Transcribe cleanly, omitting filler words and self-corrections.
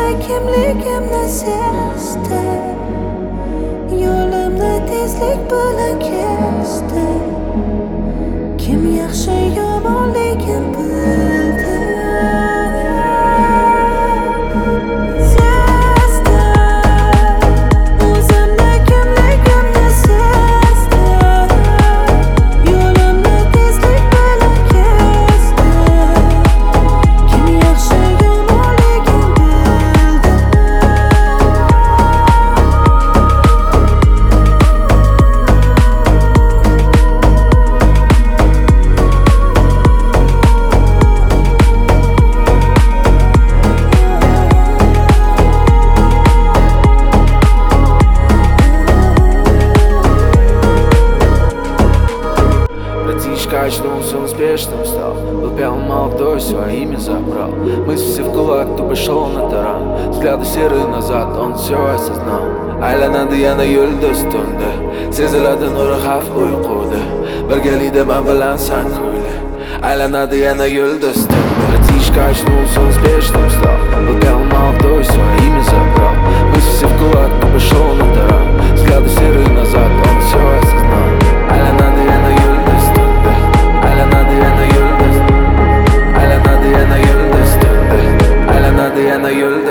kimligimni sezdi, yo'limni tezlik bilan kesdi. Kim yaxshi yomonligim bildi. Что он все успешным стал, был пьян молодой, свое имя забрал. Мысли все в кулак, тупо шел на таран. Взгляды серые назад, он все осознал. Aylanadi yana yulduz tunda, seziladi nuri xavf uyquda. Birgalikda men bilan san kuyla. Aylanadi yana yulduz tunda. Братишка очнулся, он успешным стал, был пьян молодой, свое имя забрал. Мысли все в кулак, тупо шел на таран. Взгляды серые назад, он все осознал. Aylanadi yana yulduz tunda. Aylanadi yana yulduz. Aylanadi yana yulduz tunda. Aylanadi yana yulduz.